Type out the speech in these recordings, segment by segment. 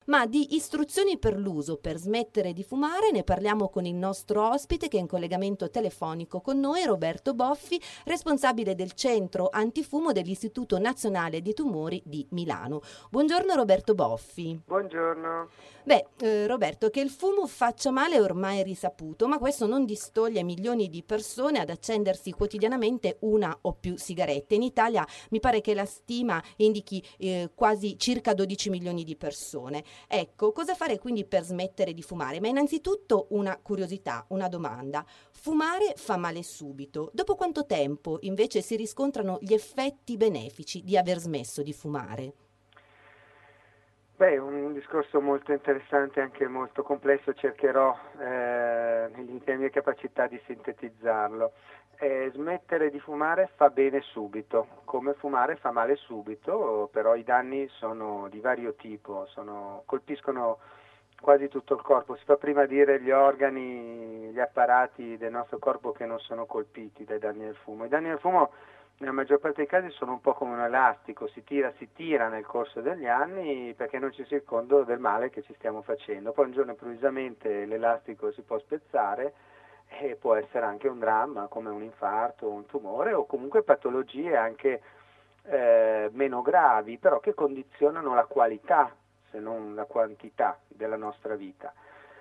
ma di istruzioni per l'uso per smettere di fumare ne parliamo con il nostro ospite che è in collegamento telefonico con noi, Roberto Boffi, responsabile del centro antifumo dell'Istituto Nazionale di Tumori di Milano. Buongiorno Roberto Boffi. Buongiorno. Roberto, che il fumo faccia male è ormai risaputo, ma questo non distoglie milioni di persone ad accendersi quotidianamente una o più sigarette. In Italia mi pare che la stima indichi quasi circa 12 milioni di persone. Ecco, cosa fare quindi per smettere di fumare? Ma innanzitutto una curiosità, una domanda. Fumare fa male subito. Dopo quanto tempo invece si riscontrano gli effetti benefici di aver smesso di fumare? Un discorso molto interessante e anche molto complesso, cercherò nelle mie capacità di sintetizzarlo. Smettere di fumare fa bene subito, come fumare fa male subito, però i danni sono di vario tipo, colpiscono quasi tutto il corpo. Si fa prima dire gli organi, gli apparati del nostro corpo che non sono colpiti dai danni del fumo. I danni del fumo nella maggior parte dei casi sono un po' come un elastico, si tira nel corso degli anni perché non ci si rende conto del male che ci stiamo facendo. Poi un giorno improvvisamente l'elastico si può spezzare e può essere anche un dramma come un infarto, un tumore o comunque patologie anche meno gravi, però che condizionano la qualità se non la quantità della nostra vita.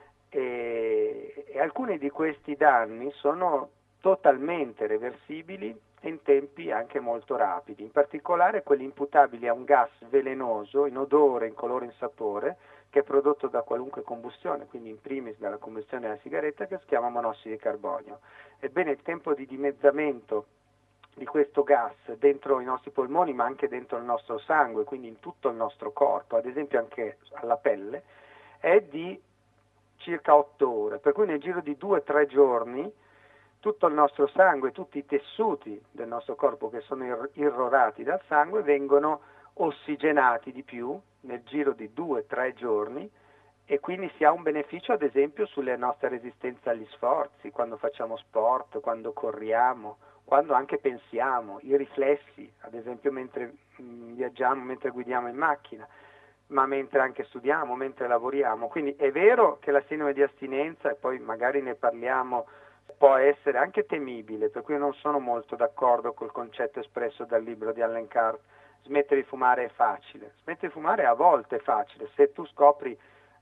E alcuni di questi danni sono totalmente reversibili e in tempi anche molto rapidi, in particolare quelli imputabili a un gas velenoso in odore, in colore, in sapore, che è prodotto da qualunque combustione, quindi in primis dalla combustione della sigaretta, che si chiama monossido di carbonio. Ebbene, il tempo di dimezzamento di questo gas dentro i nostri polmoni, ma anche dentro il nostro sangue, quindi in tutto il nostro corpo, ad esempio anche alla pelle, è di circa 8 ore, per cui nel giro di 2-3 giorni tutto il nostro sangue, tutti i tessuti del nostro corpo che sono irrorati dal sangue vengono ossigenati di più nel giro di 2-3 giorni e quindi si ha un beneficio ad esempio sulla nostra resistenza agli sforzi, quando facciamo sport, quando corriamo, quando anche pensiamo, i riflessi, ad esempio mentre viaggiamo, mentre guidiamo in macchina, ma mentre anche studiamo, mentre lavoriamo. Quindi è vero che la sindrome di astinenza, e poi magari ne parliamo, può essere anche temibile, per cui non sono molto d'accordo col concetto espresso dal libro di Allen Carr, smettere di fumare è facile. Smettere di fumare a volte è facile, se tu scopri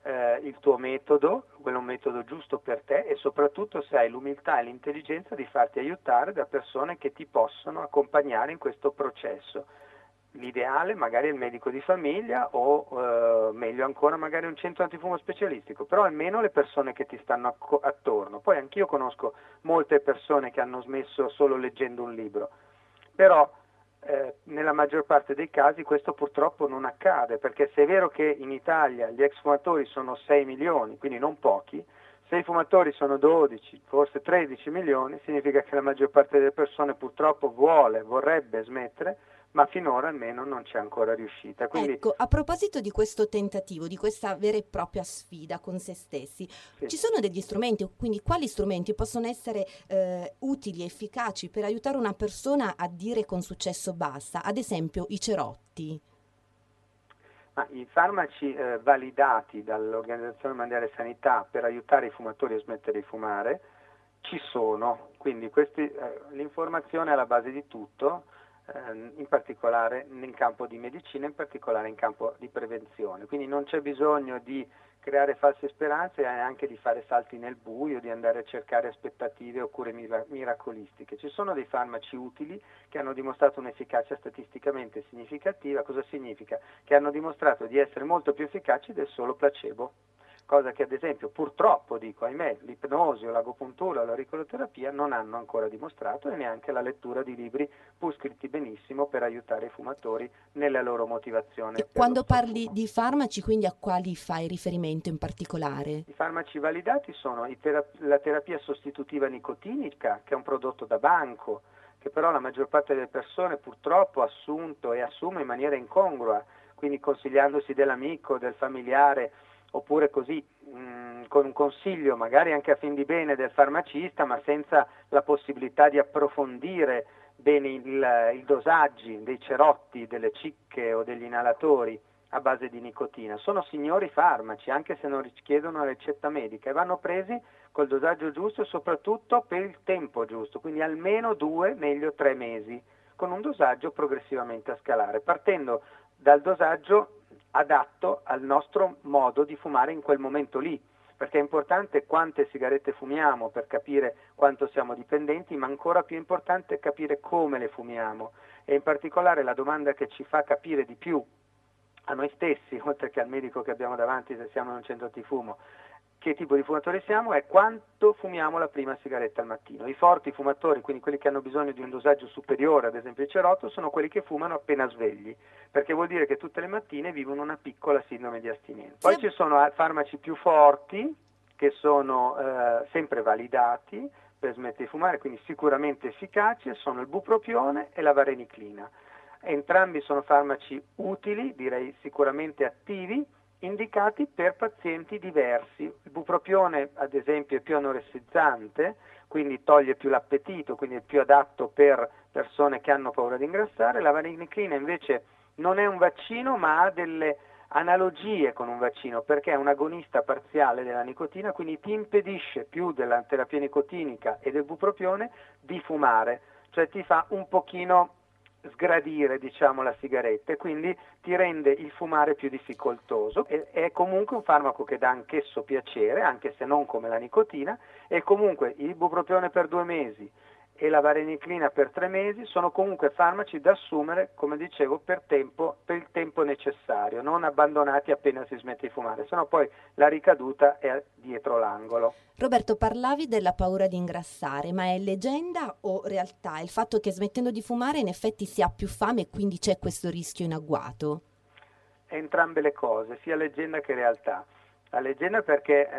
il tuo metodo, quello è un metodo giusto per te e soprattutto se hai l'umiltà e l'intelligenza di farti aiutare da persone che ti possono accompagnare in questo processo. L'ideale magari è il medico di famiglia o meglio ancora magari un centro antifumo specialistico, però almeno le persone che ti stanno attorno. Poi anch'io conosco molte persone che hanno smesso solo leggendo un libro, però nella maggior parte dei casi questo purtroppo non accade, perché se è vero che in Italia gli ex fumatori sono 6 milioni, quindi non pochi, se i fumatori sono 12, forse 13 milioni, significa che la maggior parte delle persone purtroppo vorrebbe smettere, ma finora almeno non c'è ancora riuscita. Quindi, Ecco, a proposito di questo tentativo, di questa vera e propria sfida con se stessi, sì. ci sono degli strumenti, quindi quali strumenti possono essere utili, efficaci per aiutare una persona a dire con successo basta? Ad esempio i cerotti. Ma i farmaci validati dall'Organizzazione Mondiale della Sanità per aiutare i fumatori a smettere di fumare ci sono, quindi l'informazione è alla base di tutto, in particolare nel campo di medicina, in particolare in campo di prevenzione. Quindi non c'è bisogno di creare false speranze e anche di fare salti nel buio, di andare a cercare aspettative oppure miracolistiche. Ci sono dei farmaci utili che hanno dimostrato un'efficacia statisticamente significativa. Cosa significa? Che hanno dimostrato di essere molto più efficaci del solo placebo. Cosa che ad esempio purtroppo, dico ahimè, l'ipnosi o l'agopuntura o l'auriculoterapia non hanno ancora dimostrato e neanche la lettura di libri pur scritti benissimo per aiutare i fumatori nella loro motivazione. E quando parli di farmaci, quindi a quali fai riferimento in particolare? I farmaci validati sono la terapia sostitutiva nicotinica, che è un prodotto da banco, che però la maggior parte delle persone purtroppo ha assunto e assume in maniera incongrua, quindi consigliandosi dell'amico, del familiare, oppure così con un consiglio magari anche a fin di bene del farmacista, ma senza la possibilità di approfondire bene i dosaggi dei cerotti, delle cicche o degli inalatori a base di nicotina. Sono signori farmaci, anche se non richiedono ricetta medica, e vanno presi col dosaggio giusto e soprattutto per il tempo giusto, quindi almeno 2, meglio 3 mesi, con un dosaggio progressivamente a scalare, partendo dal dosaggio adatto al nostro modo di fumare in quel momento lì, perché è importante quante sigarette fumiamo per capire quanto siamo dipendenti, ma ancora più importante è capire come le fumiamo, e in particolare la domanda che ci fa capire di più a noi stessi, oltre che al medico che abbiamo davanti se siamo in un centro antifumo, che tipo di fumatori siamo, è quanto fumiamo la prima sigaretta al mattino. I forti fumatori, quindi quelli che hanno bisogno di un dosaggio superiore, ad esempio il cerotto, sono quelli che fumano appena svegli, perché vuol dire che tutte le mattine vivono una piccola sindrome di astinenza. Poi ci sono farmaci più forti che sono sempre validati per smettere di fumare, quindi sicuramente efficaci, sono il bupropione e la vareniclina. Entrambi sono farmaci utili, direi sicuramente attivi, indicati per pazienti diversi. Il bupropione, ad esempio, è più anoressizzante, quindi toglie più l'appetito, quindi è più adatto per persone che hanno paura di ingrassare. La vareniclina invece non è un vaccino, ma ha delle analogie con un vaccino, perché è un agonista parziale della nicotina, quindi ti impedisce più della terapia nicotinica e del bupropione di fumare, cioè ti fa un pochino sgradire, diciamo, la sigaretta, e quindi ti rende il fumare più difficoltoso. È comunque un farmaco che dà anch'esso piacere, anche se non come la nicotina, e comunque il bupropione per 2 mesi e la vareniclina per 3 mesi sono comunque farmaci da assumere, come dicevo, per il tempo necessario, non abbandonati appena si smette di fumare, sennò poi la ricaduta è dietro l'angolo. Roberto, parlavi della paura di ingrassare, ma è leggenda o realtà? Il fatto che smettendo di fumare in effetti si ha più fame e quindi c'è questo rischio in agguato? Entrambe le cose, sia leggenda che realtà. La leggenda perché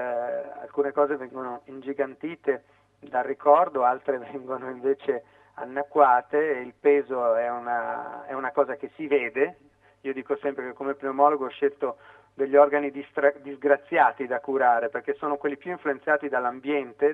alcune cose vengono ingigantite dal ricordo, altre vengono invece annacquate, e il peso è una cosa che si vede. Io dico sempre che come pneumologo ho scelto degli organi disgraziati da curare, perché sono quelli più influenzati dall'ambiente,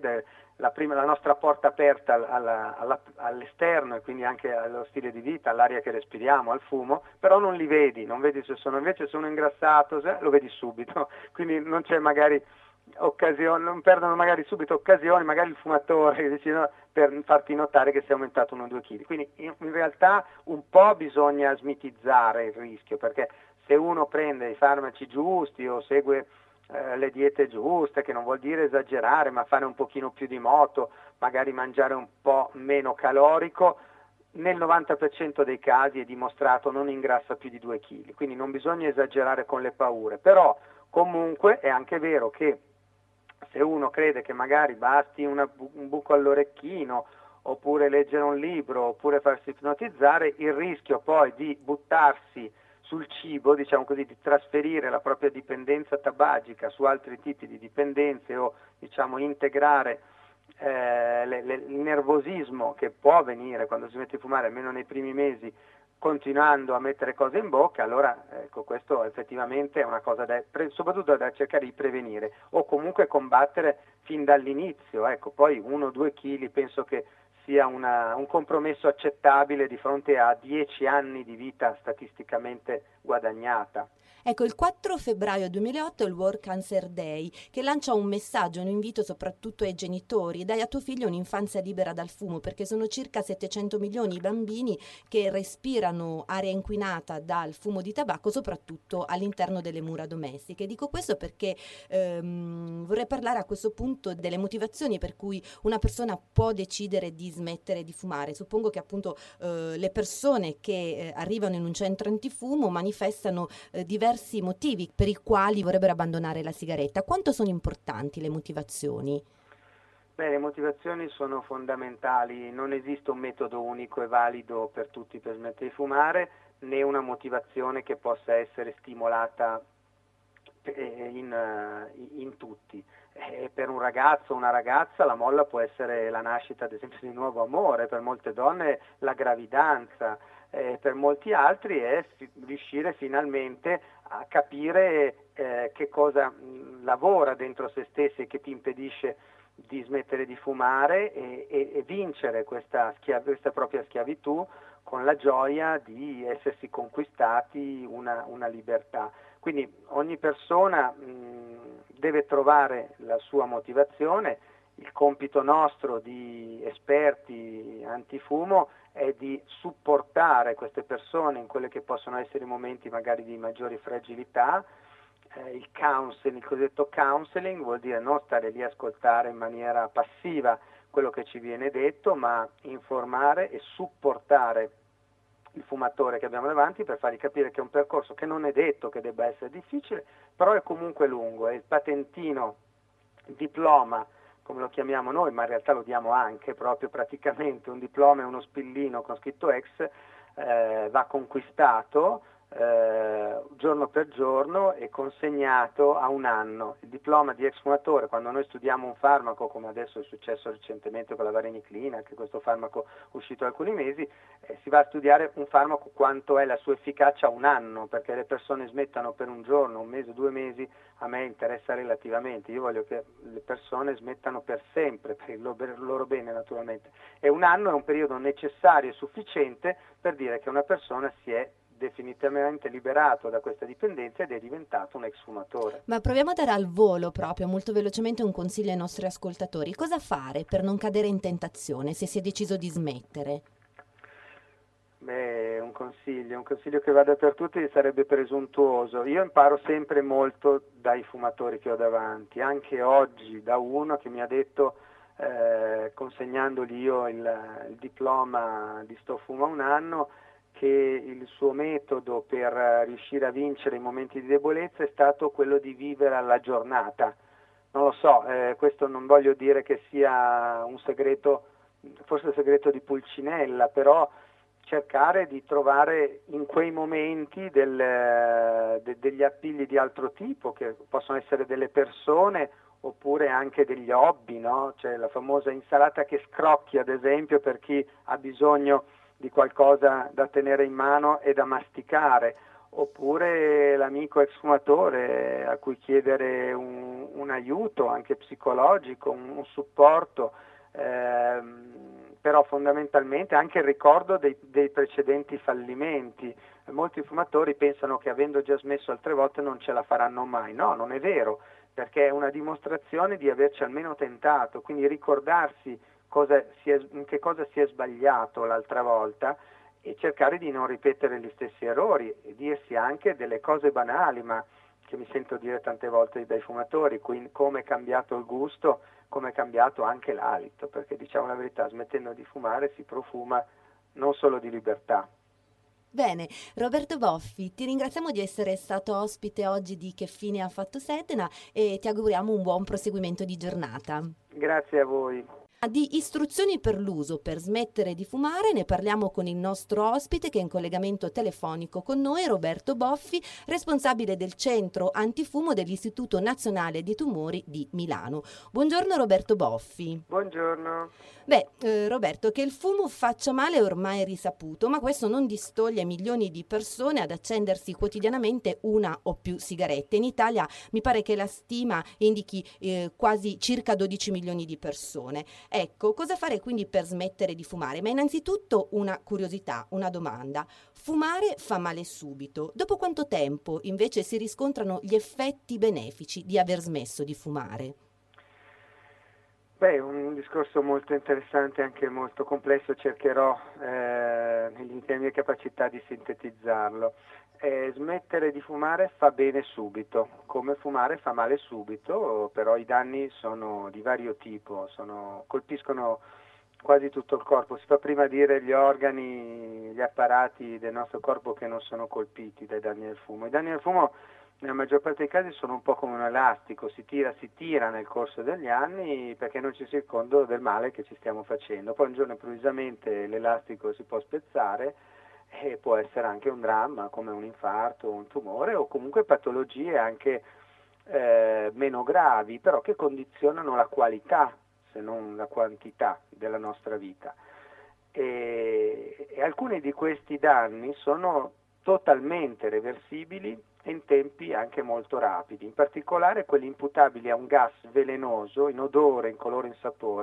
la nostra porta aperta all'esterno, e quindi anche allo stile di vita, all'aria che respiriamo, al fumo, però non li vedi, non vedi se sono, invece sono ingrassato, lo vedi subito, quindi non c'è magari occasione, non perdono magari subito occasioni, magari il fumatore dice, no, per farti notare che sei aumentato 1 o 2 kg. Quindi in realtà un po' bisogna smitizzare il rischio, perché se uno prende i farmaci giusti o segue le diete giuste, che non vuol dire esagerare, ma fare un pochino più di moto, magari mangiare un po' meno calorico, nel 90% dei casi è dimostrato non ingrassa più di 2 kg, quindi non bisogna esagerare con le paure, però comunque è anche vero che se uno crede che magari basti un buco all'orecchino, oppure leggere un libro, oppure farsi ipnotizzare, il rischio poi di buttarsi sul cibo, diciamo così, di trasferire la propria dipendenza tabagica su altri tipi di dipendenze, o diciamo integrare il nervosismo che può avvenire quando si mette a fumare, almeno nei primi mesi, continuando a mettere cose in bocca, allora ecco, questo effettivamente è una cosa soprattutto da cercare di prevenire o comunque combattere fin dall'inizio. Ecco, poi 1 o 2 kg penso che sia un compromesso accettabile di fronte a 10 anni di vita statisticamente guadagnata. Ecco, il 4 febbraio 2008 è il World Cancer Day, che lancia un messaggio, un invito soprattutto ai genitori: dai a tuo figlio un'infanzia libera dal fumo, perché sono circa 700 milioni i bambini che respirano aria inquinata dal fumo di tabacco, soprattutto all'interno delle mura domestiche. Dico questo perché vorrei parlare a questo punto delle motivazioni per cui una persona può decidere di smettere di fumare. Suppongo che appunto le persone che arrivano in un centro antifumo manifestano diversi motivi per i quali vorrebbero abbandonare la sigaretta. Quanto sono importanti le motivazioni? Beh, le motivazioni sono fondamentali, non esiste un metodo unico e valido per tutti per smettere di fumare, né una motivazione che possa essere stimolata in tutti. Per un ragazzo o una ragazza la molla può essere la nascita, ad esempio, di un nuovo amore, per molte donne la gravidanza, per molti altri è riuscire finalmente a capire che cosa lavora dentro se stessi e che ti impedisce di smettere di fumare, e vincere questa propria schiavitù con la gioia di essersi conquistati una libertà. Quindi ogni persona deve trovare la sua motivazione. Il compito nostro di esperti antifumo è di supportare queste persone in quelli che possono essere i momenti magari di maggiori fragilità. Il counseling, il cosiddetto counseling, vuol dire non stare lì a ascoltare in maniera passiva quello che ci viene detto, ma informare e supportare il fumatore che abbiamo davanti per fargli capire che è un percorso che non è detto che debba essere difficile, però è comunque lungo, e il patentino, il diploma, come lo chiamiamo noi, ma in realtà lo diamo anche proprio praticamente, un diploma è uno spillino con scritto ex, va conquistato giorno per giorno e consegnato a un anno. Il diploma di ex fumatore, quando noi studiamo un farmaco, come adesso è successo recentemente con la vareniclina, che questo farmaco è uscito da alcuni mesi, si va a studiare un farmaco quanto è la sua efficacia a un anno, perché le persone smettano per un giorno, un mese, 2 mesi, a me interessa relativamente, io voglio che le persone smettano per sempre, per il loro bene naturalmente, e un anno è un periodo necessario e sufficiente per dire che una persona si è definitivamente liberato da questa dipendenza ed è diventato un ex fumatore. Ma proviamo a dare al volo proprio molto velocemente un consiglio ai nostri ascoltatori. Cosa fare per non cadere in tentazione se si è deciso di smettere? Beh, un consiglio che vada per tutti sarebbe presuntuoso. Io imparo sempre molto dai fumatori che ho davanti, anche oggi da uno che mi ha detto, consegnandogli io il diploma di Sto Fuma un anno, che il suo metodo per riuscire a vincere i momenti di debolezza è stato quello di vivere alla giornata. Non lo so, questo non voglio dire che sia un segreto, forse il segreto di Pulcinella, però cercare di trovare in quei momenti degli appigli di altro tipo, che possono essere delle persone oppure anche degli hobby, no? C'è la famosa insalata che scrocchi, ad esempio, per chi ha bisogno di qualcosa da tenere in mano e da masticare, oppure l'amico ex fumatore a cui chiedere un aiuto anche psicologico, un supporto, però fondamentalmente anche il ricordo dei precedenti fallimenti. Molti fumatori pensano che avendo già smesso altre volte non ce la faranno mai. No, non è vero, perché è una dimostrazione di averci almeno tentato, quindi ricordarsi in che cosa si è sbagliato l'altra volta e cercare di non ripetere gli stessi errori e dirsi anche delle cose banali, ma che mi sento dire tante volte dai fumatori, quindi come è cambiato il gusto, come è cambiato anche l'alito, perché diciamo la verità, smettendo di fumare si profuma non solo di libertà. Bene, Roberto Boffi, ti ringraziamo di essere stato ospite oggi di Che fine ha fatto Sedna e ti auguriamo un buon proseguimento di giornata. Grazie a voi. Di istruzioni per l'uso per smettere di fumare ne parliamo con il nostro ospite che è in collegamento telefonico con noi, Roberto Boffi, responsabile del centro antifumo dell'Istituto Nazionale di Tumori di Milano. Buongiorno Roberto Boffi. Buongiorno. Roberto, che il fumo faccia male è ormai risaputo, ma questo non distoglie milioni di persone ad accendersi quotidianamente una o più sigarette. In Italia mi pare che la stima indichi quasi circa 12 milioni di persone. Ecco, cosa fare quindi per smettere di fumare? Ma innanzitutto una curiosità, una domanda. Fumare fa male subito. Dopo quanto tempo invece si riscontrano gli effetti benefici di aver smesso di fumare? Beh, un discorso molto interessante e anche molto complesso, cercherò nelle mie capacità di sintetizzarlo. Smettere di fumare fa bene subito, come fumare fa male subito, però i danni sono di vario tipo, colpiscono quasi tutto il corpo. Si fa prima dire gli organi, gli apparati del nostro corpo che non sono colpiti dai danni del fumo. I danni del fumo nella maggior parte dei casi sono un po' come un elastico, si tira nel corso degli anni perché non ci si rende conto del male che ci stiamo facendo. Poi un giorno improvvisamente l'elastico si può spezzare e può essere anche un dramma come un infarto, un tumore o comunque patologie anche meno gravi, però che condizionano la qualità se non la quantità della nostra vita. E alcuni di questi danni sono totalmente reversibili e in tempi anche molto rapidi, in particolare quelli imputabili a un gas velenoso in odore, in colore, in sapore,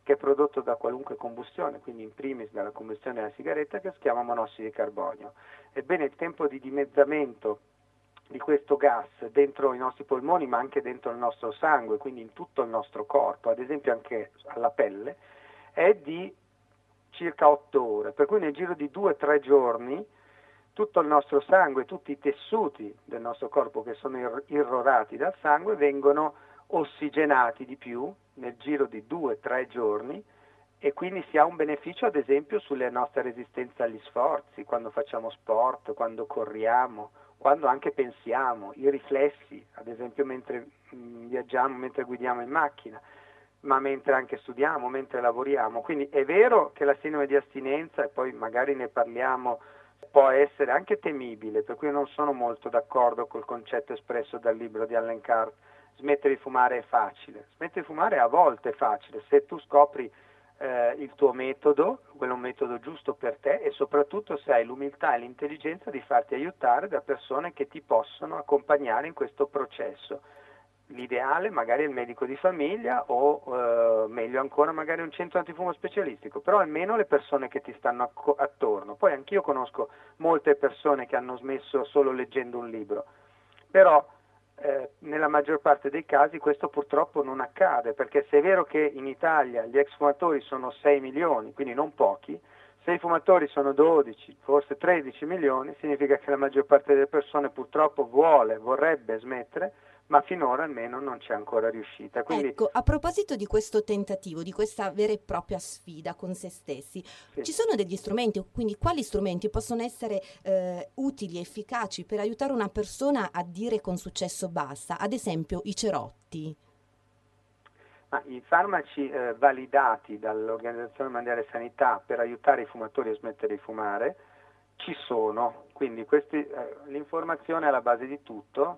che è prodotto da qualunque combustione, quindi in primis dalla combustione della sigaretta, che si chiama monossido di carbonio. Ebbene, il tempo di dimezzamento di questo gas dentro i nostri polmoni, ma anche dentro il nostro sangue, quindi in tutto il nostro corpo, ad esempio anche alla pelle, è di circa 8 ore, per cui nel giro di 2-3 giorni tutto il nostro sangue, tutti i tessuti del nostro corpo che sono irrorati dal sangue vengono ossigenati di più nel giro di 2-3 giorni, e quindi si ha un beneficio ad esempio sulla nostra resistenza agli sforzi, quando facciamo sport, quando corriamo, quando anche pensiamo, i riflessi, ad esempio mentre viaggiamo, mentre guidiamo in macchina, ma mentre anche studiamo, mentre lavoriamo. Quindi è vero che la sindrome di astinenza, e poi magari ne parliamo, può essere anche temibile, per cui non sono molto d'accordo col concetto espresso dal libro di Alan Carr, smettere di fumare è facile. Smettere di fumare a volte è facile, se tu scopri il tuo metodo, quello è un metodo giusto per te, e soprattutto se hai l'umiltà e l'intelligenza di farti aiutare da persone che ti possono accompagnare in questo processo. L'ideale magari è il medico di famiglia o meglio ancora magari un centro antifumo specialistico, però almeno le persone che ti stanno attorno. Poi anch'io conosco molte persone che hanno smesso solo leggendo un libro, però nella maggior parte dei casi questo purtroppo non accade, perché se è vero che in Italia gli ex fumatori sono 6 milioni, quindi non pochi, se i fumatori sono 12, forse 13 milioni, significa che la maggior parte delle persone purtroppo vorrebbe smettere, ma finora almeno non c'è ancora riuscita. Quindi, ecco, a proposito di questo tentativo, di questa vera e propria sfida con se stessi, sì. Ci sono degli strumenti, quindi quali strumenti possono essere utili, efficaci per aiutare una persona a dire con successo basta? Ad esempio i cerotti. I farmaci validati dall'Organizzazione Mondiale della Sanità per aiutare i fumatori a smettere di fumare ci sono, quindi l'informazione è alla base di tutto,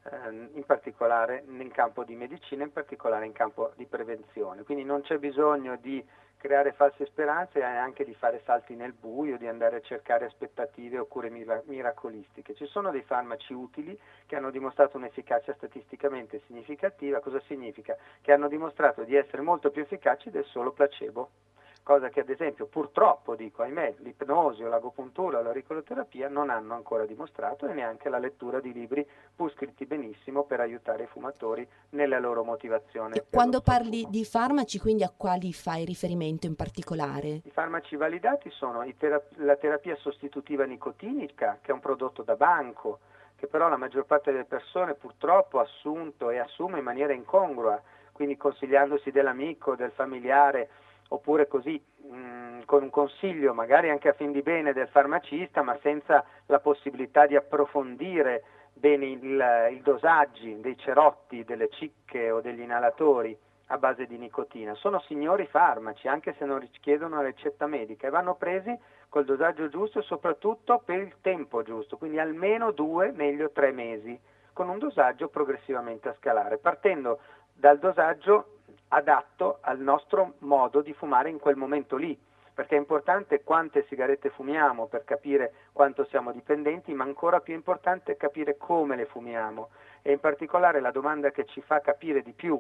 in particolare in campo di medicina, in particolare in campo di prevenzione, quindi non c'è bisogno di creare false speranze e anche di fare salti nel buio, di andare a cercare aspettative o cure miracolistiche. Ci sono dei farmaci utili che hanno dimostrato un'efficacia statisticamente significativa. Cosa significa? Che hanno dimostrato di essere molto più efficaci del solo placebo, cosa che ad esempio purtroppo, dico ahimè, l'ipnosi o l'agopuntura o l'auriculoterapia non hanno ancora dimostrato, e neanche la lettura di libri pur scritti benissimo per aiutare i fumatori nella loro motivazione. E quando parli di farmaci, quindi a quali fai riferimento in particolare? I farmaci validati sono la terapia sostitutiva nicotinica, che è un prodotto da banco, che però la maggior parte delle persone purtroppo ha assunto e assume in maniera incongrua, quindi consigliandosi dell'amico, del familiare, oppure così con un consiglio magari anche a fin di bene del farmacista, ma senza la possibilità di approfondire bene i dosaggi dei cerotti, delle cicche o degli inalatori a base di nicotina. Sono signori farmaci, anche se non richiedono una ricetta medica, e vanno presi col dosaggio giusto e soprattutto per il tempo giusto, quindi almeno 2, meglio 3 mesi, con un dosaggio progressivamente a scalare, partendo dal dosaggio adatto al nostro modo di fumare in quel momento lì, perché è importante quante sigarette fumiamo per capire quanto siamo dipendenti, ma ancora più importante è capire come le fumiamo, e in particolare la domanda che ci fa capire di più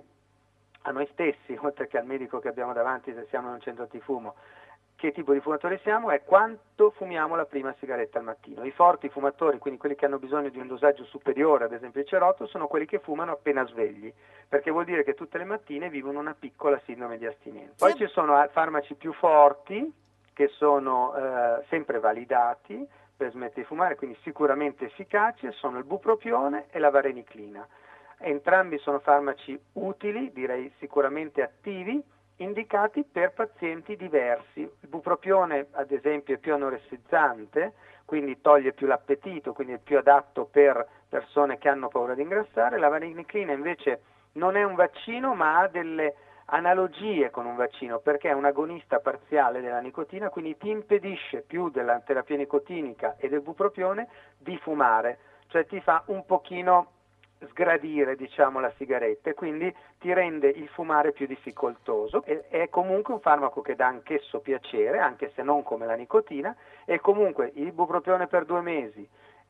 a noi stessi, oltre che al medico che abbiamo davanti se siamo in un centro antifumo, che tipo di fumatori siamo, è quanto fumiamo la prima sigaretta al mattino. I forti fumatori, quindi quelli che hanno bisogno di un dosaggio superiore, ad esempio il cerotto, sono quelli che fumano appena svegli, perché vuol dire che tutte le mattine vivono una piccola sindrome di astinenza. Poi ci sono farmaci più forti che sono sempre validati per smettere di fumare, quindi sicuramente efficaci, sono il bupropione e la vareniclina. Entrambi sono farmaci utili, direi sicuramente attivi, indicati per pazienti diversi. Il bupropione, ad esempio, è più anoressizzante, quindi toglie più l'appetito, quindi è più adatto per persone che hanno paura di ingrassare. La vareniclina invece non è un vaccino, ma ha delle analogie con un vaccino, perché è un agonista parziale della nicotina, quindi ti impedisce più della terapia nicotinica e del bupropione di fumare, cioè ti fa un pochino sgradire, diciamo, la sigaretta, e quindi ti rende il fumare più difficoltoso. È comunque un farmaco che dà anch'esso piacere, anche se non come la nicotina, e comunque il bupropione per 2 mesi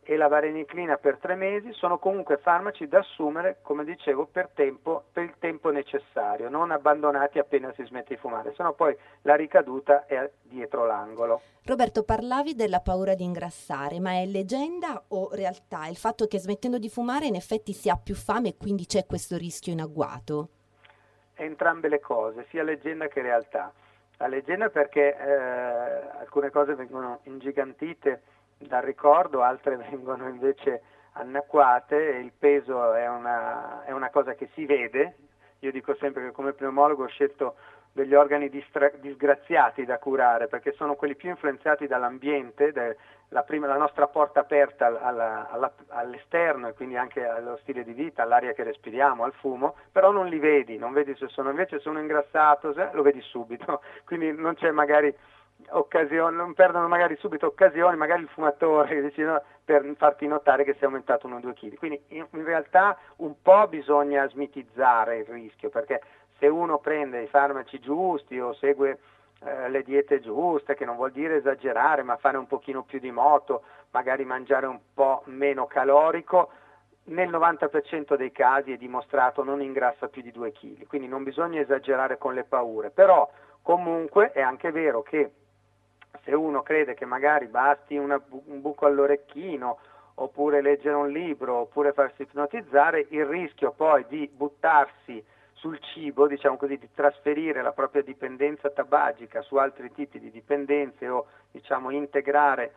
e la vareniclina per 3 mesi sono comunque farmaci da assumere, come dicevo, per il tempo necessario, non abbandonati appena si smette di fumare, sennò poi la ricaduta è dietro l'angolo. Roberto, parlavi della paura di ingrassare, ma è leggenda o realtà? Il fatto che smettendo di fumare in effetti si ha più fame e quindi c'è questo rischio in agguato? Entrambe le cose, sia leggenda che realtà. La leggenda perché alcune cose vengono ingigantite dal ricordo, altre vengono invece annacquate, e il peso è una cosa che si vede. Io dico sempre che come pneumologo ho scelto degli organi disgraziati da curare, perché sono quelli più influenzati dall'ambiente, la nostra porta aperta all'esterno e quindi anche allo stile di vita, all'aria che respiriamo, al fumo, però non li vedi, non vedi se sono invece sono ingrassato, lo vedi subito, quindi non c'è magari occasione, non perdono magari subito occasioni, magari il fumatore dice, no, per farti notare che sei aumentato 1 o 2 kg. Quindi in realtà un po' bisogna smitizzare il rischio, perché se uno prende i farmaci giusti o segue le diete giuste, che non vuol dire esagerare, ma fare un pochino più di moto, magari mangiare un po' meno calorico, nel 90% dei casi è dimostrato non ingrassa più di 2 kg, quindi non bisogna esagerare con le paure, però comunque è anche vero che se uno crede che magari basti un buco all'orecchino, oppure leggere un libro, oppure farsi ipnotizzare, il rischio poi di buttarsi sul cibo, diciamo così, di trasferire la propria dipendenza tabagica su altri tipi di dipendenze o diciamo integrare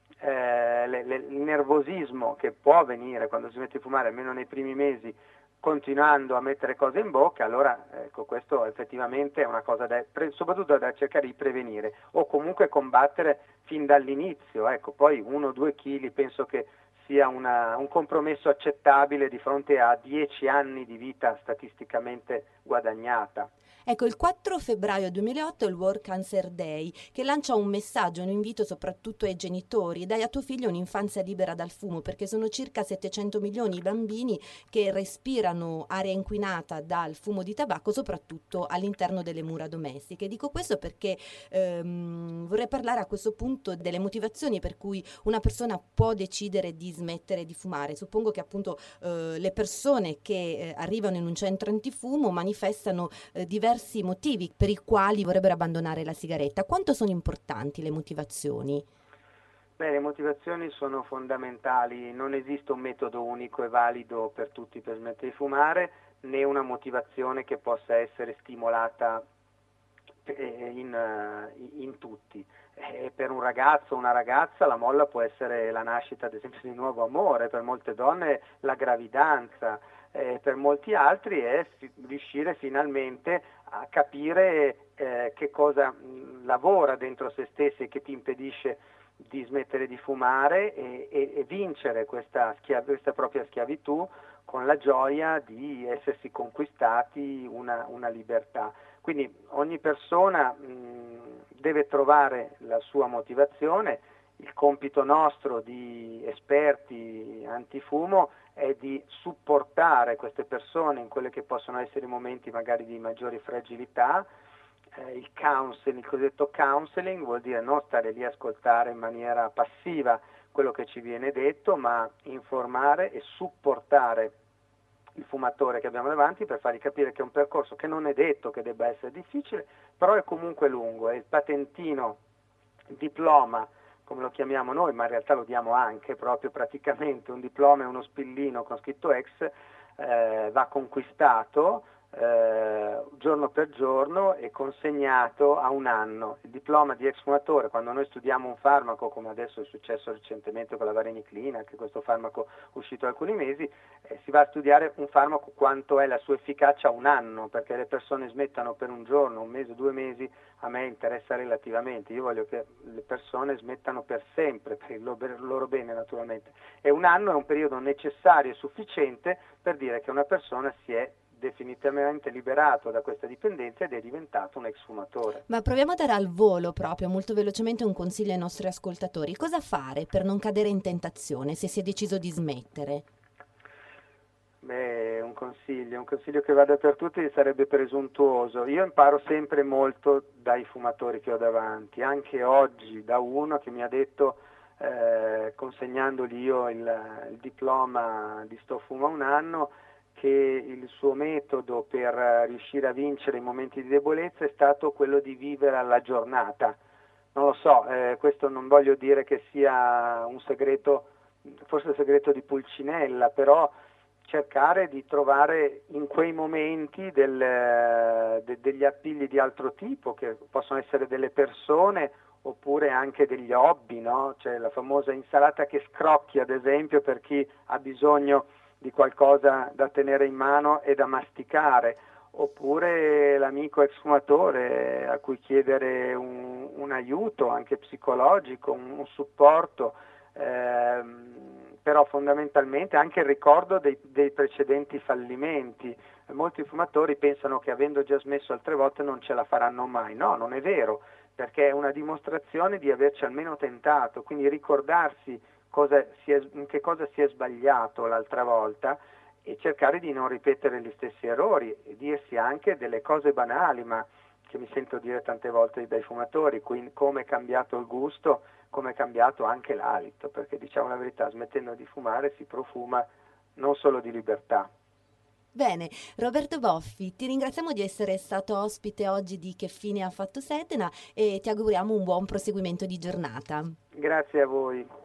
il nervosismo che può avvenire quando si mette a fumare, almeno nei primi mesi, continuando a mettere cose in bocca, allora ecco, questo effettivamente è una cosa soprattutto da cercare di prevenire o comunque combattere fin dall'inizio. Ecco, poi 1 o 2 kg penso che sia un compromesso accettabile di fronte a 10 anni di vita statisticamente guadagnata. Ecco, il 4 febbraio 2008 è il World Cancer Day, che lancia un messaggio, un invito soprattutto ai genitori: dai a tuo figlio un'infanzia libera dal fumo, perché sono circa 700 milioni i bambini che respirano aria inquinata dal fumo di tabacco, soprattutto all'interno delle mura domestiche. Dico questo perché vorrei parlare a questo punto delle motivazioni per cui una persona può decidere di smettere di fumare. Suppongo che appunto le persone che arrivano in un centro antifumo manifestano diversi motivi per i quali vorrebbero abbandonare la sigaretta. Quanto sono importanti le motivazioni? Beh, le motivazioni sono fondamentali, non esiste un metodo unico e valido per tutti per smettere di fumare, né una motivazione che possa essere stimolata in tutti. Per un ragazzo o una ragazza la molla può essere la nascita ad esempio di un nuovo amore, per molte donne la gravidanza, per molti altri è riuscire finalmente a capire che cosa lavora dentro se stessi e che ti impedisce di smettere di fumare e vincere questa propria schiavitù con la gioia di essersi conquistati una libertà. Quindi ogni persona deve trovare la sua motivazione. Il compito nostro di esperti antifumo è di supportare queste persone in quelli che possono essere i momenti magari di maggiori fragilità. Il cosiddetto counseling vuol dire non stare lì a ascoltare in maniera passiva quello che ci viene detto, ma informare e supportare il fumatore che abbiamo davanti per fargli capire che è un percorso che non è detto che debba essere difficile, però è comunque lungo, e il patentino, il diploma, come lo chiamiamo noi, ma in realtà lo diamo anche proprio praticamente, un diploma e uno spillino con scritto ex, va conquistato giorno per giorno e consegnato a 1 anno. Il diploma di ex fumatore, quando noi studiamo un farmaco, come adesso è successo recentemente con la vareniclina, che questo farmaco è uscito da alcuni mesi, si va a studiare un farmaco quanto è la sua efficacia a 1 anno, perché le persone smettano per un giorno, 1 mese, 2 mesi, a me interessa relativamente, io voglio che le persone smettano per sempre, per il loro bene naturalmente, e 1 anno è un periodo necessario e sufficiente per dire che una persona si è definitivamente liberato da questa dipendenza ed è diventato un ex fumatore. Ma proviamo a dare al volo proprio molto velocemente un consiglio ai nostri ascoltatori. Cosa fare per non cadere in tentazione se si è deciso di smettere? Beh, un consiglio che vada per tutti sarebbe presuntuoso. Io imparo sempre molto dai fumatori che ho davanti, anche oggi da uno che mi ha detto consegnandogli io il diploma di Sto Fumo a un anno, che il suo metodo per riuscire a vincere i momenti di debolezza è stato quello di vivere alla giornata. Non lo so, questo non voglio dire che sia un segreto, forse il segreto di Pulcinella, però cercare di trovare in quei momenti degli appigli di altro tipo, che possono essere delle persone oppure anche degli hobby, no? Cioè la famosa insalata che scrocchi, ad esempio, per chi ha bisogno di qualcosa da tenere in mano e da masticare, oppure l'amico exfumatore a cui chiedere un aiuto anche psicologico, un supporto, però fondamentalmente anche il ricordo dei precedenti fallimenti. Molti fumatori pensano che avendo già smesso altre volte non ce la faranno mai. No, non è vero, perché è una dimostrazione di averci almeno tentato, quindi ricordarsi in che cosa si è sbagliato l'altra volta e cercare di non ripetere gli stessi errori e dirsi anche delle cose banali, ma che mi sento dire tante volte dai fumatori, quindi come è cambiato il gusto, come è cambiato anche l'alito, perché diciamo la verità, smettendo di fumare si profuma non solo di libertà. Bene, Roberto Boffi, ti ringraziamo di essere stato ospite oggi di Che fine ha fatto Sedena e ti auguriamo un buon proseguimento di giornata. Grazie a voi.